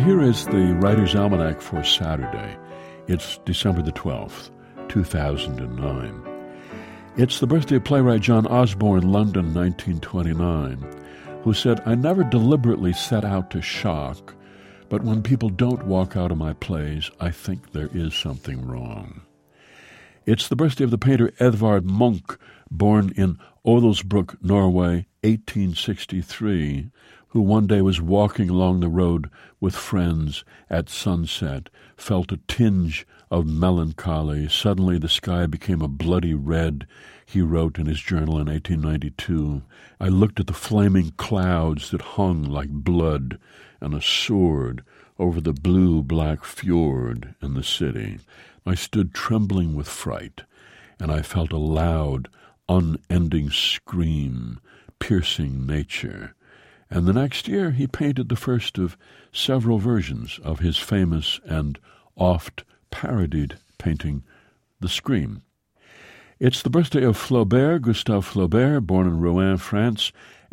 here is the Writer's Almanac for Saturday. It's December the 12th, 2009. It's the birthday of playwright John Osborne, London, 1929, who said, "I never deliberately set out to shock, but when people don't walk out of my plays, I think there is something wrong." It's the birthday of the painter Edvard Munch, born in Odelsbrook, Norway, 1863, who one day was walking along the road with friends at sunset, felt a tinge of melancholy. Suddenly the sky became a bloody red. He wrote in his journal in 1892, "I looked at the flaming clouds that hung like blood and a sword over the blue-black fjord in the city. I stood trembling with fright, and I felt a loud, unending scream piercing nature." And the next year he painted the first of several versions of his famous and oft parodied painting, The Scream. It's the birthday of Flaubert, Gustave Flaubert, born in Rouen, France,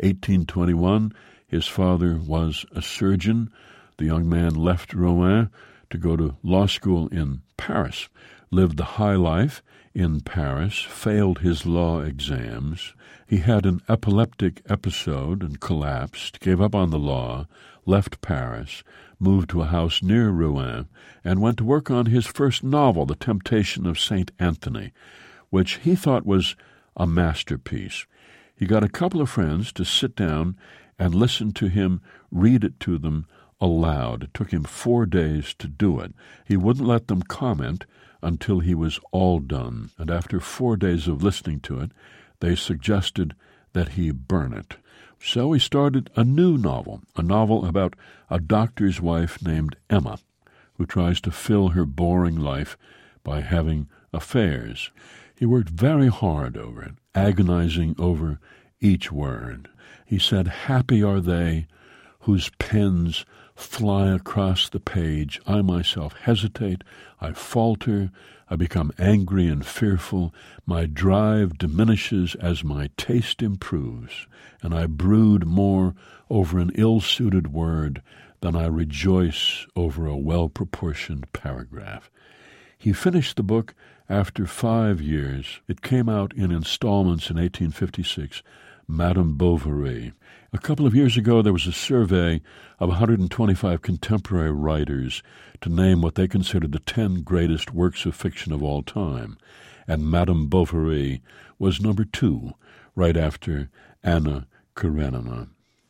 1821. His father was a surgeon. The young man left Rouen to go to law school in Paris, lived the high life in Paris, failed his law exams. He had an epileptic episode and collapsed, gave up on the law, left Paris, moved to a house near Rouen, and went to work on his first novel, The Temptation of St. Anthony, which he thought was a masterpiece. He got a couple of friends to sit down and listen to him read it to them aloud. It took him 4 days to do it. He wouldn't let them comment until he was all done, and after 4 days of listening to it, they suggested that he burn it. So he started a new novel, a novel about a doctor's wife named Emma, who tries to fill her boring life by having affairs. He worked very hard over it, agonizing over each word. He said, "Happy are they whose pens fly across the page. I myself hesitate, I falter, I become angry and fearful. My drive diminishes as my taste improves, and I brood more over an ill-suited word than I rejoice over a well-proportioned paragraph." He finished the book after 5 years. It came out in installments in 1856, Madame Bovary. A couple of years ago, there was a survey of 125 contemporary writers to name what they considered the 10 greatest works of fiction of all time, and Madame Bovary was number 2, right after Anna Karenina.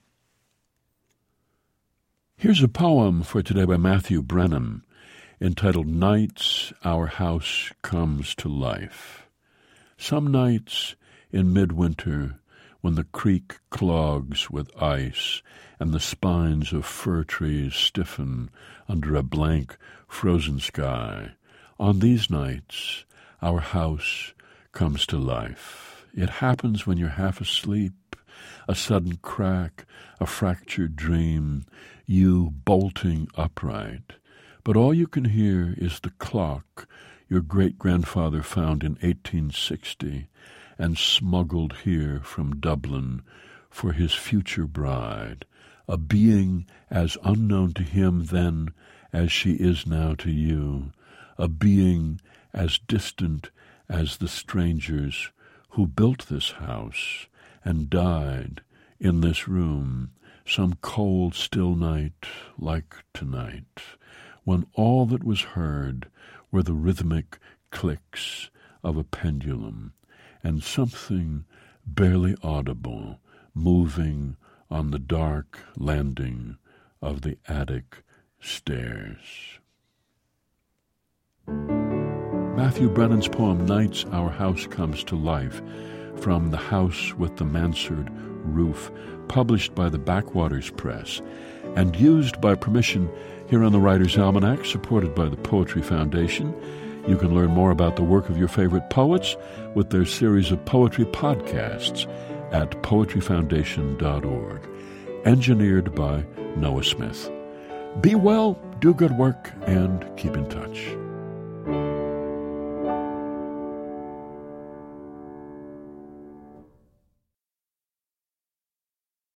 Here's a poem for today by Matthew Brennan, entitled "Nights Our House Comes to Life." Some nights in midwinter, when the creek clogs with ice and the spines of fir trees stiffen under a blank, frozen sky, on these nights our house comes to life. It happens when you're half asleep, a sudden crack, a fractured dream, you bolting upright. But all you can hear is the clock your great-grandfather found in 1860 and smuggled here from Dublin for his future bride, a being as unknown to him then as she is now to you, a being as distant as the strangers who built this house and died in this room some cold, still night like tonight, when all that was heard were the rhythmic clicks of a pendulum and something barely audible moving on the dark landing of the attic stairs. Matthew Brennan's poem Nights Our House Comes to Life, from The House with the Mansard Roof, published by the Backwaters Press, and used by permission here on the Writer's Almanac, supported by the Poetry Foundation. You can learn more about the work of your favorite poets with their series of poetry podcasts at poetryfoundation.org. Engineered by Noah Smith. Be well, do good work, and keep in touch.